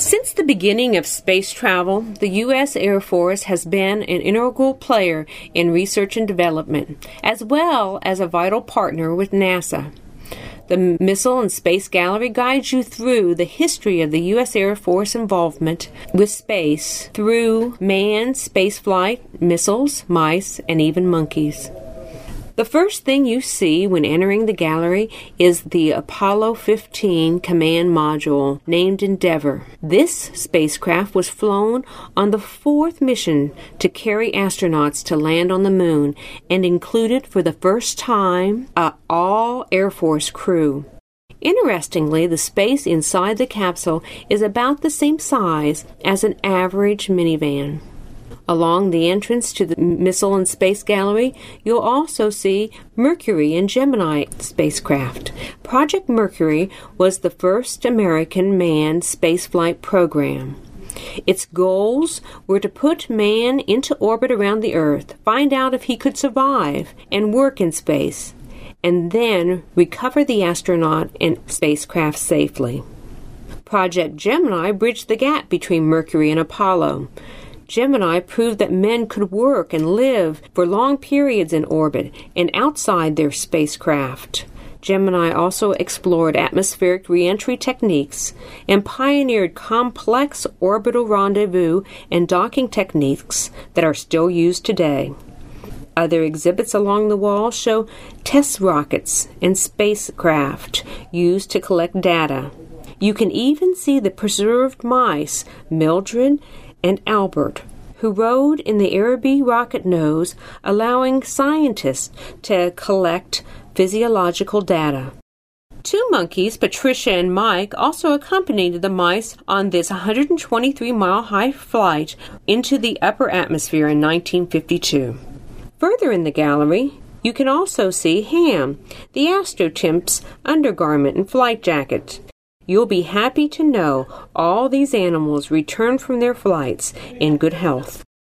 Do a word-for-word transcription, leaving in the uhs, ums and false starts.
Since the beginning of space travel, the U S Air Force has been an integral player in research and development, as well as a vital partner with NASA. The Missile and Space Gallery guides you through the history of the U S Air Force involvement with space through manned spaceflight, missiles, mice, and even monkeys. The first thing you see when entering the gallery is the Apollo fifteen command module named Endeavour. This spacecraft was flown on the fourth mission to carry astronauts to land on the moon and included for the first time an all Air Force crew. Interestingly, the space inside the capsule is about the same size as an average minivan. Along the entrance to the Missile and Space Gallery, you'll also see Mercury and Gemini spacecraft. Project Mercury was the first American manned spaceflight program. Its goals were to put man into orbit around the Earth, find out if he could survive and work in space, and then recover the astronaut and spacecraft safely. Project Gemini bridged the gap between Mercury and Apollo. Gemini proved that men could work and live for long periods in orbit and outside their spacecraft. Gemini also explored atmospheric reentry techniques and pioneered complex orbital rendezvous and docking techniques that are still used today. Other exhibits along the wall show test rockets and spacecraft used to collect data. You can even see the preserved mice, Mildred and Albert, who rode in the Araby rocket nose, allowing scientists to collect physiological data. Two monkeys, Patricia and Mike, also accompanied the mice on this one hundred twenty-three mile high flight into the upper atmosphere in nineteen fifty-two. Further in the gallery, you can also see Ham, the astrochimp's undergarment and flight jacket. You'll be happy to know all these animals returned from their flights in good health.